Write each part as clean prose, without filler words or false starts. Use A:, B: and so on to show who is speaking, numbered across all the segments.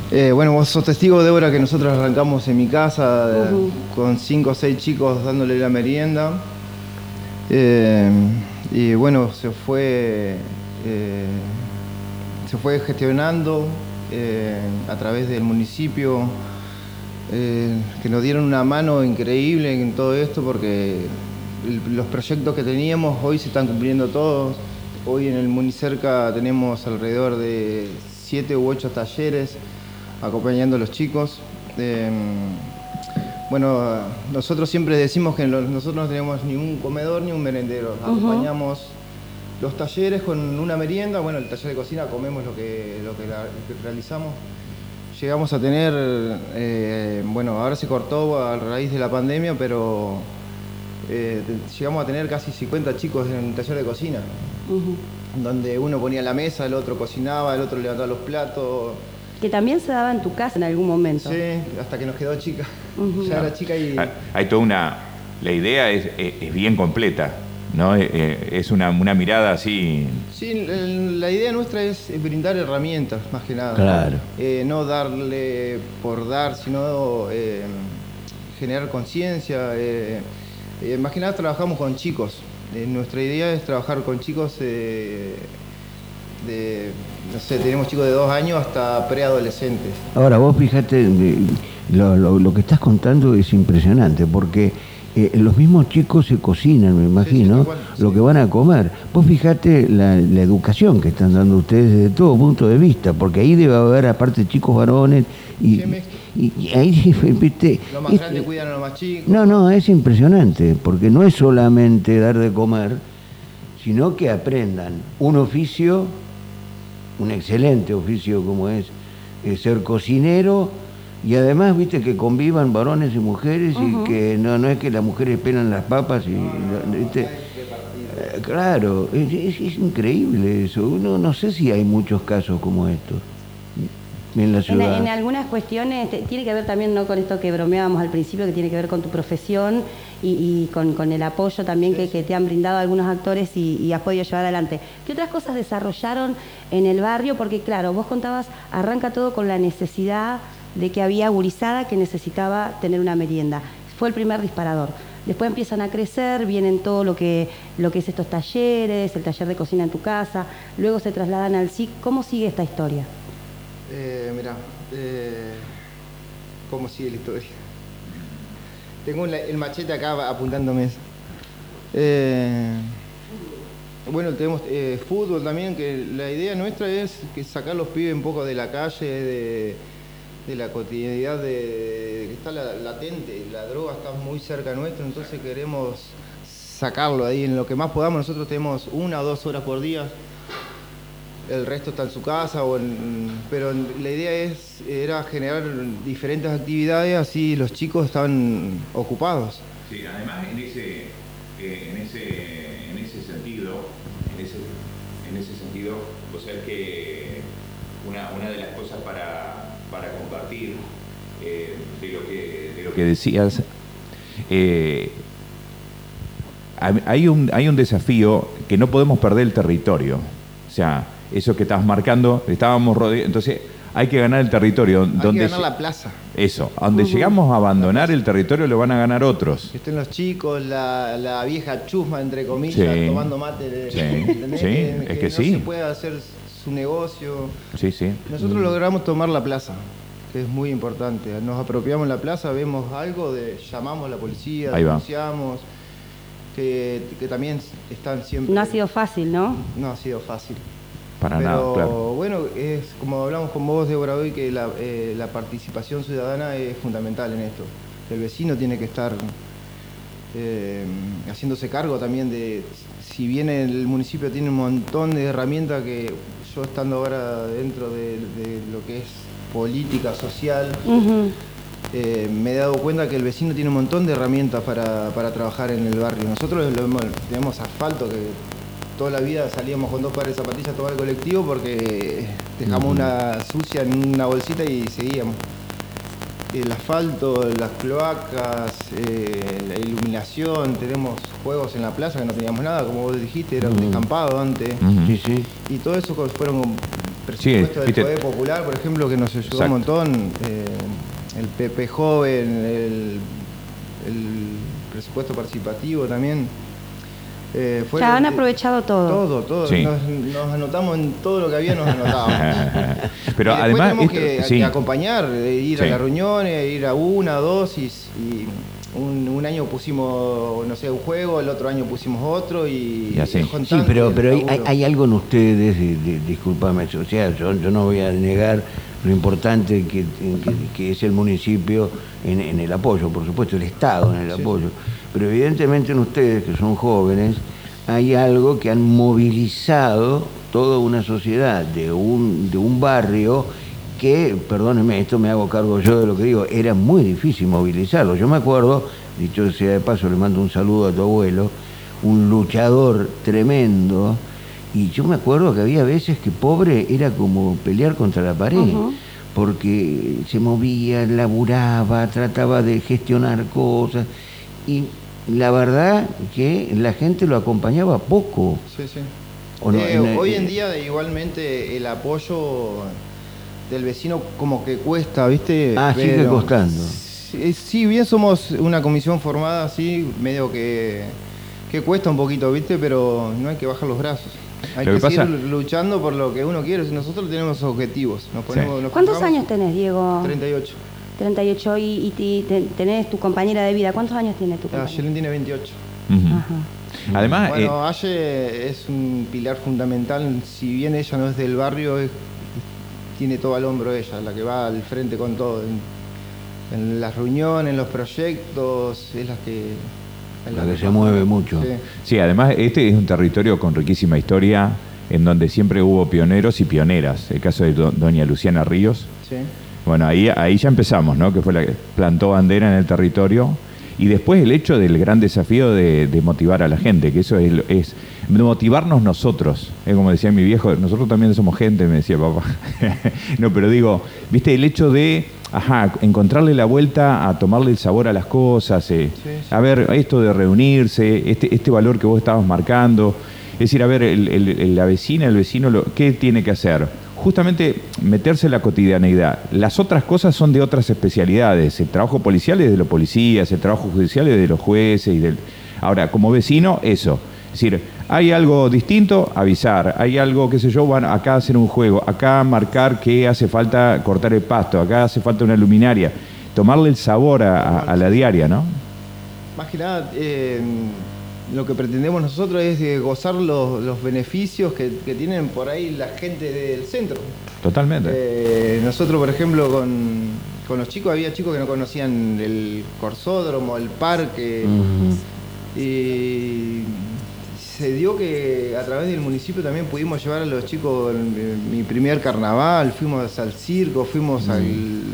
A: Bueno, vos sos testigo, Débora, que nosotros arrancamos en mi casa con 5 o 6 chicos dándole la merienda. Y bueno, se fue gestionando a través del municipio, que nos dieron una mano increíble en todo esto, porque los proyectos que teníamos hoy se están cumpliendo todos. Hoy en el Municerca tenemos alrededor de 7 u 8 talleres acompañando a los chicos. Bueno, nosotros siempre decimos que nosotros no tenemos ni un comedor ni un merendero. Acompañamos los talleres con una merienda. Bueno, el taller de cocina comemos lo que realizamos. Llegamos a tener, bueno, ahora se cortó a raíz de la pandemia, pero llegamos a tener casi 50 chicos en el taller de cocina, donde uno ponía la mesa, el otro cocinaba, el otro levantaba los platos.
B: Que también se daba en tu casa en algún momento.
A: Sí, hasta que nos quedó chica. Ya era chica y...
C: Hay toda una... La idea es bien completa, ¿no? Es una mirada así...
A: Sí, la idea nuestra es brindar herramientas, más que nada.
D: Claro.
A: No darle por dar, sino generar conciencia. Más que nada trabajamos con chicos. Nuestra idea es trabajar con chicos no sé, tenemos chicos de 2 años hasta preadolescentes.
D: Ahora, vos fíjate, lo que estás contando es impresionante, porque los mismos chicos se cocinan, me imagino, lo que van a comer. Vos fíjate la educación que están dando ustedes desde todo punto de vista, porque ahí debe haber, aparte, chicos varones, y ahí, viste...
A: Los más grandes cuidan a los más chicos.
D: No, es impresionante, porque no es solamente dar de comer, sino que aprendan un oficio, un excelente oficio como es ser cocinero, y además, viste, que convivan varones y mujeres, y que no es que las mujeres pelan las papas ¿viste? Claro, es increíble eso. Uno no sé si hay muchos casos como estos en la ciudad.
B: En algunas cuestiones tiene que ver también, ¿no?, con esto que bromeábamos al principio, que tiene que ver con tu profesión y con el apoyo también que te han brindado algunos actores y has podido llevar adelante. ¿Qué otras cosas desarrollaron en el barrio? Porque claro, vos contabas, arranca todo con la necesidad de que había gurizada que necesitaba tener una merienda. Fue el primer disparador. Después empiezan a crecer, vienen todo lo que es estos talleres, el taller de cocina en tu casa, luego se trasladan al SIC. ¿Cómo sigue esta historia?
A: Mirá, ¿cómo sigue la historia? Tengo el machete acá apuntándome eso. Bueno, tenemos fútbol también, que la idea nuestra es que sacar los pibes un poco de la calle, de la cotidianidad que está latente. La droga está muy cerca nuestro, entonces queremos sacarlo ahí en lo que más podamos. Nosotros tenemos 1 o 2 horas por día. El resto está en su casa, pero la idea era generar diferentes actividades, así los chicos estaban ocupados.
C: Sí, además en ese sentido, vos sabés que una de las cosas para compartir de lo que decías, hay un desafío que no podemos perder el territorio. O sea, eso que estabas marcando, estábamos rodeados, entonces hay que ganar el territorio.
A: Hay que ganar la plaza.
C: Eso, donde llegamos a abandonar el territorio lo van a ganar otros.
A: Que estén los chicos, la vieja chusma, entre comillas, tomando mate.
C: Es que
A: no se puede hacer su negocio.
C: Sí.
A: Nosotros logramos tomar la plaza, que es muy importante. Nos apropiamos la plaza, vemos algo, llamamos a la policía, denunciamos, que también están siempre...
B: No ha sido fácil, ¿no?
A: No ha sido fácil.
C: Para nada, claro.
A: Pero bueno, es como hablamos con vos, Débora, hoy, que la participación ciudadana es fundamental en esto. El vecino tiene que estar haciéndose cargo también de... Si bien el municipio tiene un montón de herramientas, que yo estando ahora dentro de lo que es política social, me he dado cuenta que el vecino tiene un montón de herramientas para trabajar en el barrio. Nosotros tenemos asfalto, que toda la vida salíamos con 2 pares de zapatillas a tomar el colectivo porque dejamos una sucia en una bolsita y seguíamos. El asfalto, las cloacas, la iluminación, tenemos juegos en la plaza que no teníamos nada, como vos dijiste, era un descampado antes.
D: Sí.
A: Y todo eso fueron presupuesto del
C: viste.
A: Poder Popular, por ejemplo, que nos ayudó
C: Exacto.
A: un montón, el PP Joven, el presupuesto participativo también.
B: Ya han aprovechado todo.
A: Todo.
C: Sí.
A: Nos anotamos en todo lo que había, nos anotábamos.
C: Pero
A: Y después
C: además
A: tenemos
C: esto-
A: que acompañar, ir
C: Sí.
A: a las reuniones, ir a una, dos, y un año pusimos, no sé, un juego, el otro año pusimos otro, y
C: así.
A: es
D: Sí,
A: constante
D: pero
A: el laburo.
D: hay algo en ustedes, discúlpame, o sea, yo no voy a negar lo importante que es el municipio en el apoyo, por supuesto, el Estado en el
A: Sí.
D: apoyo, pero evidentemente en ustedes, que son jóvenes, hay algo que han movilizado toda una sociedad de un barrio que, perdónenme, esto me hago cargo yo de lo que digo, era muy difícil movilizarlo. Yo me acuerdo, dicho sea de paso, le mando un saludo a tu abuelo, un luchador tremendo, y yo me acuerdo que había veces que pobre era como pelear contra la pared, porque se movía, laburaba, trataba de gestionar cosas, y la verdad que la gente lo acompañaba poco.
A: Sí, sí.
D: ¿O no?
A: Hoy en día igualmente el apoyo del vecino como que cuesta, ¿viste?
D: Sigue costando.
A: Sí, bien somos una comisión formada así, medio que cuesta un poquito, ¿viste? Pero no hay que bajar los brazos. Hay
C: Lo
A: que
C: que
A: seguir
C: pasa-
A: luchando por lo que uno quiere. Nosotros tenemos objetivos. Nos
B: ¿Cuántos
A: fijamos-
B: años tenés, Diego?
A: 38.
B: 38 y tenés tu compañera de vida. ¿Cuántos años tiene tu compañera?
A: Yelén tiene 28.
C: Ujú.
B: Ajá.
C: Además,
A: Bueno, Aye es un pilar fundamental. Si bien ella no es del barrio, tiene todo al hombro ella, la que va al frente con todo. En las reuniones, en los proyectos, es
D: La que se mueve mucho.
A: Sí.
C: sí, además este es un territorio con riquísima historia, en donde siempre hubo pioneros y pioneras. El caso de doña Luciana Ríos.
A: Sí.
C: Bueno, ahí ya empezamos, ¿no? Que fue la que plantó bandera en el territorio. Y después el hecho del gran desafío de motivar a la gente, que eso es motivarnos nosotros. Es como decía mi viejo, nosotros también somos gente, me decía papá. No, pero digo, viste, el hecho de, encontrarle la vuelta a tomarle el sabor a las cosas,
A: sí.
C: a ver, esto de reunirse, este valor que vos estabas marcando. Es decir, a ver, la vecina, el vecino, ¿qué tiene que hacer? Justamente meterse en la cotidianeidad. Las otras cosas son de otras especialidades. El trabajo policial es de los policías, el trabajo judicial es de los jueces. Ahora, como vecino, eso. Es decir, hay algo distinto, avisar. Hay algo, qué sé yo, van acá a hacer un juego. Acá marcar que hace falta cortar el pasto. Acá hace falta una luminaria. Tomarle el sabor a la diaria, ¿no?
A: Más que nada, lo que pretendemos nosotros es gozar los beneficios que tienen por ahí la gente del centro.
C: Totalmente.
A: Nosotros, por ejemplo, con los chicos, había chicos que no conocían el corsódromo, el parque, y se dio que a través del municipio también pudimos llevar a los chicos mi primer carnaval, fuimos al circo, fuimos a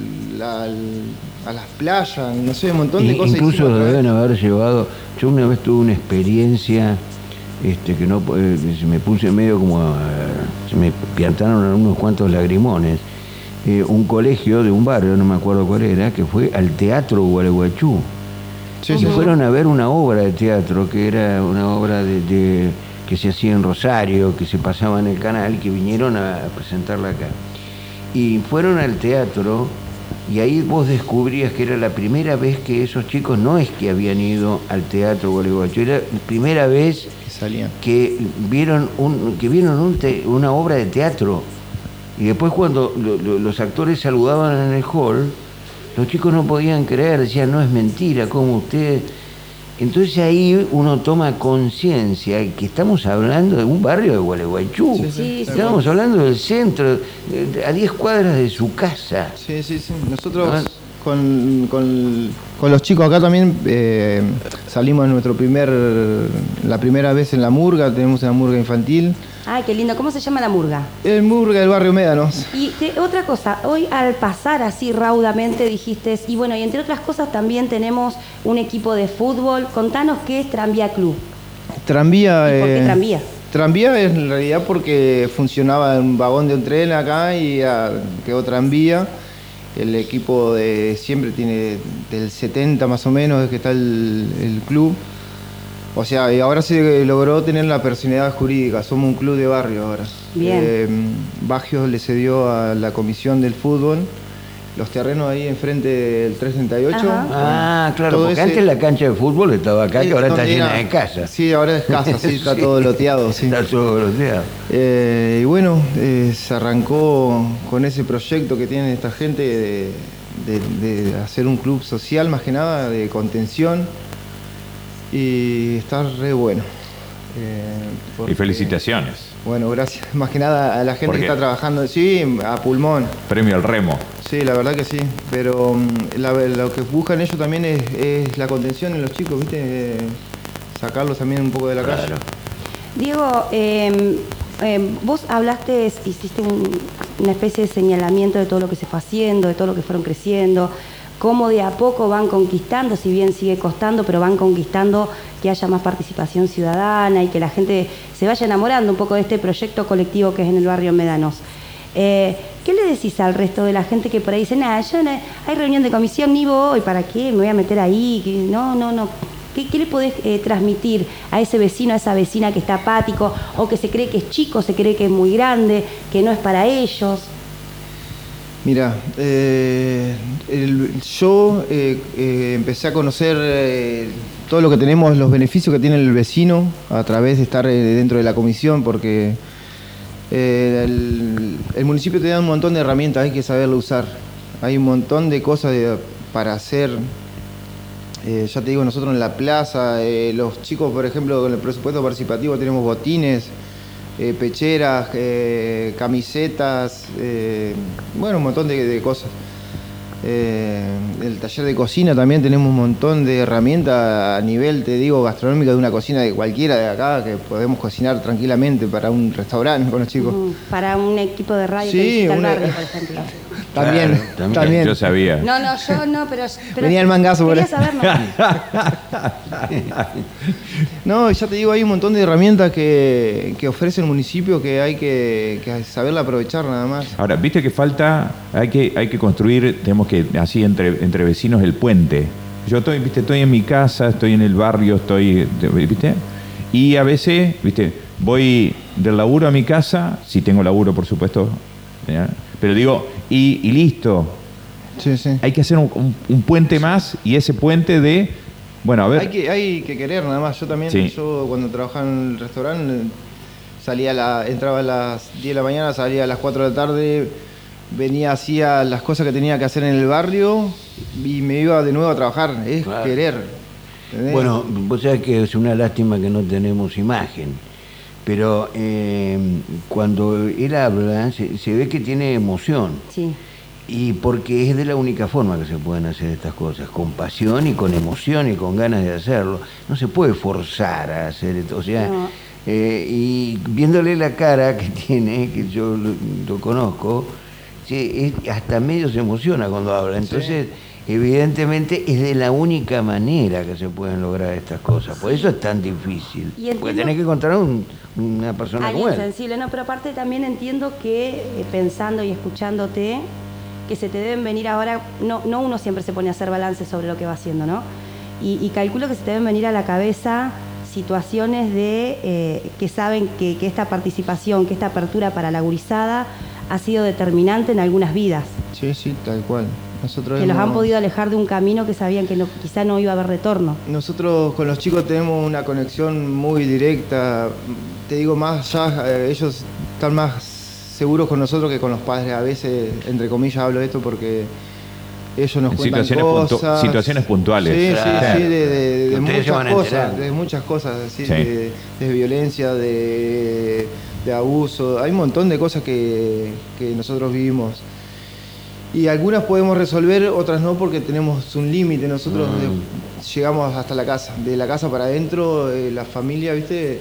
A: las playas, no sé, un montón de cosas.
D: Incluso
A: hicimos a través.
D: deben haber llevado. Yo una vez tuve una experiencia que no me puse medio como se me piantaron unos cuantos lagrimones. Un colegio de un barrio, no me acuerdo cuál era, que fue al Teatro Gualeguaychú.
A: Sí,
D: Y
A: sí.
D: fueron a ver una obra de teatro, que era una obra que se hacía en Rosario, que se pasaba en el canal, que vinieron a presentarla acá. Y fueron al teatro, y ahí vos descubrías que era la primera vez que esos chicos, no es que habían ido al Teatro Gualeguaychú, era la primera vez
A: Que salían.
D: que vieron una obra de teatro. Y después cuando los actores saludaban en el hall, los chicos no podían creer, decían, no es mentira, ¿cómo usted? Entonces ahí uno toma conciencia que estamos hablando de un barrio de Gualeguaychú.
A: Sí,
B: Sí,
D: Estamos hablando del centro, a 10 cuadras de su casa.
A: Sí. Nosotros con los chicos acá también salimos la primera vez en la murga, tenemos una murga infantil.
B: Ay, qué lindo. ¿Cómo se llama la murga?
A: El murga del barrio Médanos.
B: Y otra cosa, hoy al pasar así raudamente dijiste, y bueno, y entre otras cosas también tenemos un equipo de fútbol. Contanos qué es Tranvía Club.
A: Tranvía.
B: ¿Y por qué tranvía?
A: Tranvía es en realidad porque funcionaba un vagón de un tren acá y quedó tranvía. El equipo de siempre tiene del 70 más o menos es que está el club. O sea, y ahora se logró tener la personalidad jurídica, somos un club de barrio ahora.
B: Bien.
A: Bagios le cedió a la comisión del fútbol los terrenos ahí enfrente del 338.
B: Ajá.
D: Ah, claro,
A: Todo
D: porque
A: ese-
D: antes la cancha de fútbol estaba acá, que ahora está
A: donde
D: llena
A: era-
D: de casas.
A: Sí, ahora es casa, sí, está
D: Sí.
A: todo loteado, sí.
D: Está todo bloqueado.
A: Y bueno, se arrancó con ese proyecto que tiene esta gente de hacer un club social, más que nada, de contención. Y está re bueno.
C: Y
A: Porque-
C: felicitaciones.
A: Bueno, gracias. Más que nada a la gente
C: ¿Por
A: que
C: qué?
A: está trabajando. Sí, a pulmón.
C: Premio al remo.
A: Sí, la verdad que sí. Pero lo que buscan ellos también es la contención en los chicos, ¿viste? Sacarlos también un poco de la calle.
D: Claro.
B: Diego, vos hablaste, hiciste una especie de señalamiento de todo lo que se fue haciendo, de todo lo que fueron creciendo, cómo de a poco van conquistando, si bien sigue costando, pero van conquistando que haya más participación ciudadana y que la gente se vaya enamorando un poco de este proyecto colectivo que es en el barrio Médanos. ¿Qué le decís al resto de la gente que por ahí dice, nada, yo no, hay reunión de comisión, ni voy, ¿para qué? Me voy a meter ahí, no. ¿Qué le podés transmitir a ese vecino, a esa vecina que está apático o que se cree que es chico, se cree que es muy grande, que no es para ellos?
A: Mira, yo empecé a conocer todo lo que tenemos, los beneficios que tiene el vecino a través de estar dentro de la comisión, porque el municipio te da un montón de herramientas, hay que saberlo usar. Hay un montón de cosas para hacer. Ya te digo, nosotros en la plaza, los chicos, por ejemplo, con el presupuesto participativo tenemos botines, pecheras, camisetas, bueno, un montón de cosas. El taller de cocina también tenemos un montón de herramientas a nivel, te digo, gastronómica, de una cocina de cualquiera de acá, que podemos cocinar tranquilamente para un restaurante con los chicos.
B: Para un equipo de radio
A: Sí,
B: que visita el
A: una-
B: barrio, por ejemplo.
A: También,
D: Claro,
A: también.
C: Yo sabía.
B: No, yo no, pero
A: Venía el mangazo por
B: quería
A: ahí.
B: saber, ¿no?
A: No, ya te digo, hay un montón de herramientas que ofrece el municipio que hay que saberla aprovechar nada más.
C: Ahora, viste que falta, hay que construir, tenemos que, así entre vecinos, el puente. Yo estoy en mi casa, estoy en el barrio, ¿viste? Y a veces, ¿viste? Voy del laburo a mi casa, si tengo laburo, por supuesto, ¿ya? Pero digo, y listo.
A: Sí, sí.
C: Hay que hacer un puente más, y ese puente de, bueno, a ver.
A: Hay que querer nada más. Yo también,
C: Sí.
A: yo cuando trabajaba en el restaurante, entraba a las 10 de la mañana, salía a las 4 de la tarde, venía, hacía las cosas que tenía que hacer en el barrio y me iba de nuevo a trabajar. Es
D: Claro.
A: querer. ¿entendés?
D: Bueno, vos sabés que es una lástima que no tenemos imagen, pero cuando él habla se ve que tiene emoción.
B: Sí.
D: Y porque es de la única forma que se pueden hacer estas cosas, con pasión y con emoción y con ganas de hacerlo. No se puede forzar a hacer esto. O sea,
B: No.
D: y viéndole la cara que tiene, que yo lo conozco, hasta medio se emociona cuando habla. Entonces, evidentemente es de la única manera que se pueden lograr estas cosas. Por eso es tan difícil.
B: Y entiendo-
D: Porque tenés que encontrar una persona como
B: Alguien
D: él.
B: sensible, no, pero aparte también entiendo que pensando y escuchándote, que se te deben venir ahora, no uno siempre se pone a hacer balance sobre lo que va haciendo, ¿no? Y calculo que se te deben venir a la cabeza situaciones de que saben que esta participación, que esta apertura para la gurizada ha sido determinante en algunas vidas,
A: Sí, sí, tal cual. Nosotros
B: que los han
A: hemos-
B: podido alejar de un camino que sabían que quizá no iba a haber retorno.
A: Nosotros con los chicos tenemos una conexión muy directa. Te digo, más allá, ellos están más seguros con nosotros que con los padres. A veces, entre comillas, hablo de esto porque ellos nos
C: En
A: cuentan
C: situaciones
A: cosas.
C: situaciones puntuales.
A: Sí,
D: Claro.
A: sí, de
D: Que ustedes se van
A: muchas cosas,
D: enterando.
A: de muchas cosas, así,
C: Sí.
A: de violencia, de abuso. Hay un montón de cosas que nosotros vivimos. Y algunas podemos resolver, otras no, porque tenemos un límite. Nosotros llegamos hasta la casa, de la casa para adentro, la familia, ¿viste?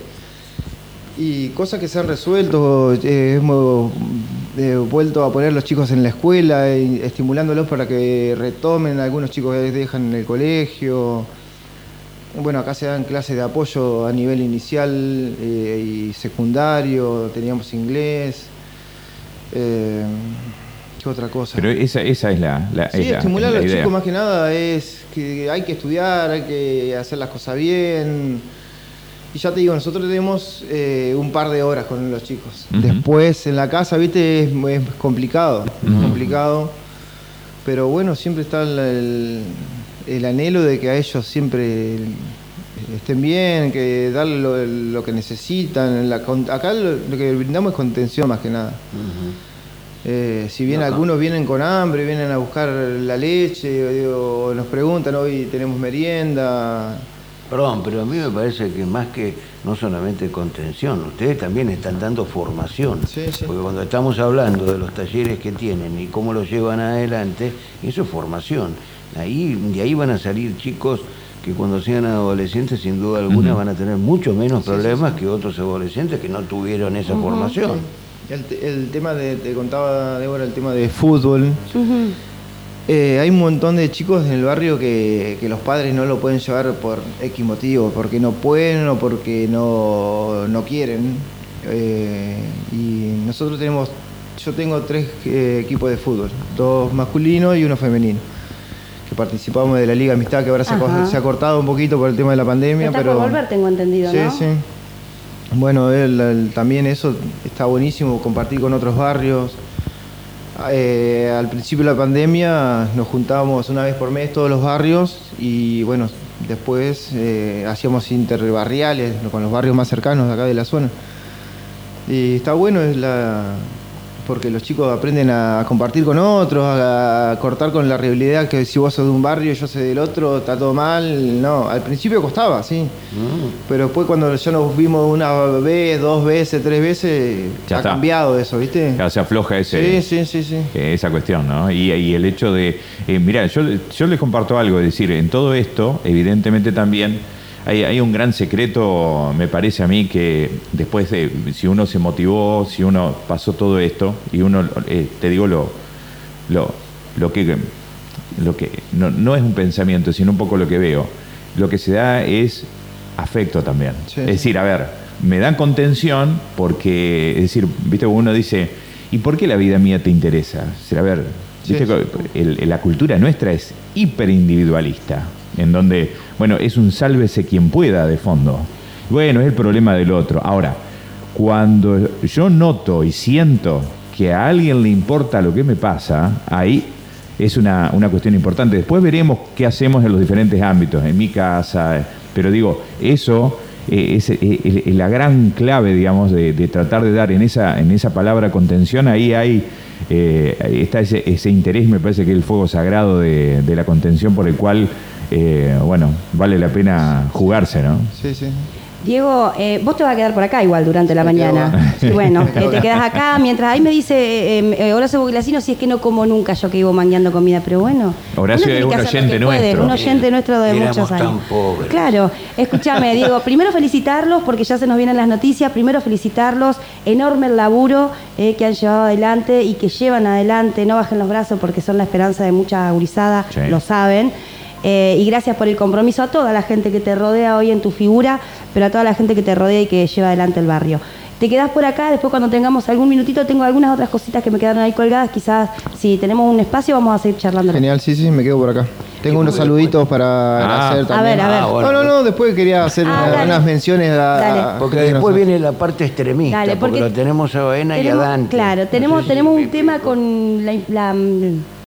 A: Y cosas que se han resuelto, hemos vuelto a poner a los chicos en la escuela, estimulándolos para que retomen, algunos chicos dejan en el colegio. Bueno, acá se dan clases de apoyo a nivel inicial y secundario, teníamos inglés. ¿Qué otra cosa?
C: Pero esa es la
A: Sí,
C: es la-
A: estimular
C: la
A: a los
C: idea.
A: chicos más que nada es que hay que estudiar, hay que hacer las cosas bien. Y ya te digo, nosotros tenemos un par de horas con los chicos.
C: Ujú.
A: Después en la casa, viste, es complicado, complicado. Pero bueno, siempre está el anhelo de que a ellos siempre estén bien, que darle lo que necesitan. Acá lo que brindamos es contención más que nada. Si bien algunos vienen con hambre, vienen a buscar la leche, o nos preguntan, hoy tenemos merienda.
D: Perdón, pero a mí me parece que más que no solamente contención, ustedes también están dando formación.
A: Sí, sí.
D: Porque cuando estamos hablando de los talleres que tienen y cómo los llevan adelante, eso es formación. De ahí van a salir chicos que cuando sean adolescentes, sin duda alguna, van a tener mucho menos problemas que otros adolescentes que no tuvieron esa formación.
A: El tema te contaba Débora, el tema de fútbol. Hay un montón de chicos en el barrio que los padres no lo pueden llevar por X motivo, porque no pueden o porque no quieren. Y nosotros yo tengo 3 equipos de fútbol, 2 masculinos y 1 femenino, que participamos de la Liga Amistad, que ahora se ha cortado un poquito por el tema de la pandemia.
B: Está
A: pero
B: por volver, tengo entendido,
A: sí,
B: ¿no?
A: sí. Bueno, también eso está buenísimo, compartir con otros barrios. Al principio de la pandemia nos juntábamos una vez por mes todos los barrios y bueno, después hacíamos interbarriales con los barrios más cercanos de acá de la zona. Y está bueno, porque los chicos aprenden a compartir con otros, a cortar con la rivalidad que si vos sos de un barrio y yo soy del otro, está todo mal. No, al principio costaba, sí. Pero después cuando ya nos vimos una vez, 2 veces, 3 veces,
C: Ya
A: ha
C: está.
A: cambiado eso, ¿viste?
C: Ya se afloja
A: Sí.
C: esa cuestión, ¿no? Y el hecho de... mirá, yo les comparto algo, es decir, en todo esto, evidentemente también hay un gran secreto, me parece a mí, que después de, si uno se motivó, si uno pasó todo esto, y uno, te digo lo que no es un pensamiento, sino un poco lo que veo, lo que se da es afecto también.
A: Sí.
C: Es decir, a ver, me dan contención porque, es decir, viste, uno dice, ¿y por qué la vida mía te interesa? Es decir, a ver, viste, la cultura nuestra es hiperindividualista, en donde, bueno, es un sálvese quien pueda de fondo. Bueno, es el problema del otro. Ahora, cuando yo noto y siento que a alguien le importa lo que me pasa, ahí es una cuestión importante. Después veremos qué hacemos en los diferentes ámbitos, en mi casa, pero digo, eso es la gran clave, digamos, de tratar de dar en esa palabra contención. Ahí está ese interés, me parece que es el fuego sagrado de la contención por el cual, bueno, vale la pena jugarse, ¿no?
A: Sí, sí.
B: Diego, vos te vas a quedar por acá igual durante la mañana. Sí, bueno, te quedas acá mientras ahí me dice Horacio Boglacino si es que no como nunca yo que vivo mangueando comida, pero bueno.
C: Horacio
B: uno tiene
C: es
B: que
C: un
B: hacer lo
C: oyente
B: que puede,
C: nuestro.
B: un oyente nuestro de
D: Éramos
B: muchos años.
D: tan pobres.
B: Claro, escúchame, Diego, primero felicitarlos porque ya se nos vienen las noticias, primero felicitarlos, enorme el laburo que han llevado adelante y que llevan adelante, no bajen los brazos porque son la esperanza de mucha gurizada,
C: Sí.
B: lo saben. Y gracias por el compromiso a toda la gente que te rodea hoy en tu figura, pero a toda la gente que te rodea y que lleva adelante el barrio. Te quedás por acá, después cuando tengamos algún minutito, tengo algunas otras cositas que me quedaron ahí colgadas, quizás si tenemos un espacio vamos a seguir charlando.
A: Genial, sí, me quedo por acá. Tengo unos saluditos para hacer también.
B: A ver.
D: bueno.
A: No, después quería hacer
B: dale.
A: unas menciones
B: Dale.
D: Porque después viene la parte extremista,
B: Dale,
D: porque lo tenemos a Baena y a Dante.
B: Claro, tenemos un tema con la